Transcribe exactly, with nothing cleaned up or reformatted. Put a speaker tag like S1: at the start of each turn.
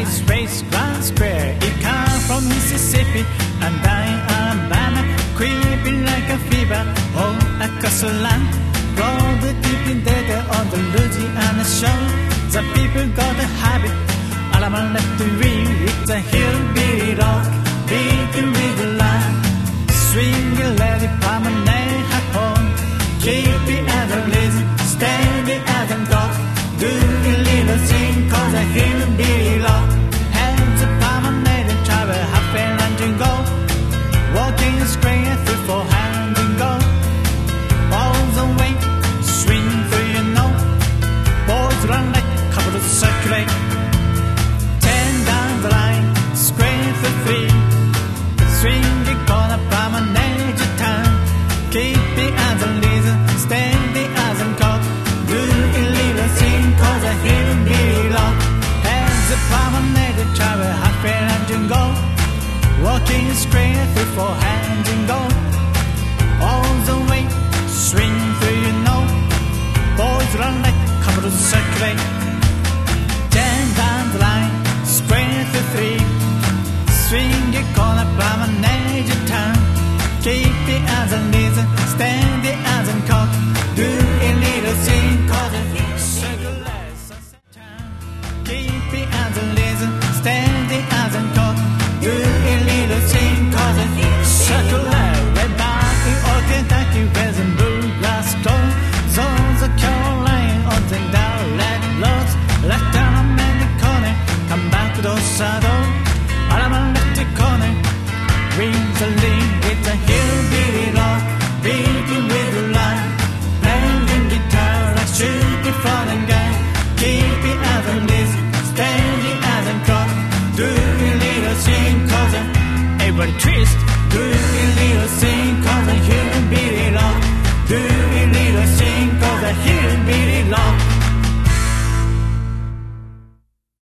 S1: Ice race Grand Square. It comes from Mississippi and down Alabama, creeping like a fever. Oh, across the land, blow the deep in there on the Louisiana shore. The people got a habit, Alabama left to read. It's a hillbilly rock, beating with the line. Swing a lady promenade at home, keep it as a lazy, steady as a dog. Do a little thing called a hillbilly rock. Hands a promenade and travel half a lunch and go. Walking a square through four hands and go. Balls away, swing through your nose. Boys run like couple of circulate. Ten down the line, square for three. Swing it corner promenade your town. Keep it as a laser, steady as a cock. Do a little thing called a hillbilly rock. Hands a promenade, travel half a lunch and go. Walking square through four hands and go. All the way, swing through your nose. Boys run like couple of circulate. Ten down the line, square through three. Swing your corner promenade your town. Keep it as a laser, steady as a cock. Do a little thing called a circular sunset town. Keep it as a laser, steady as a cock. Do a little thing called a circular. Red bar in old Kentucky, where's in bluegrass clothes. Zones of Caroline, on the down, let loads. Left down on the corner, come back to those saddles. Alabama left the corner, rings a lean, it's a hillbilly rock, beating with the line, playing guitar like shooting from a gun. Keep it as a list, steady as a clock. Do a little thing cause a every twist. Do a little thing cause a hillbilly rock. Do a little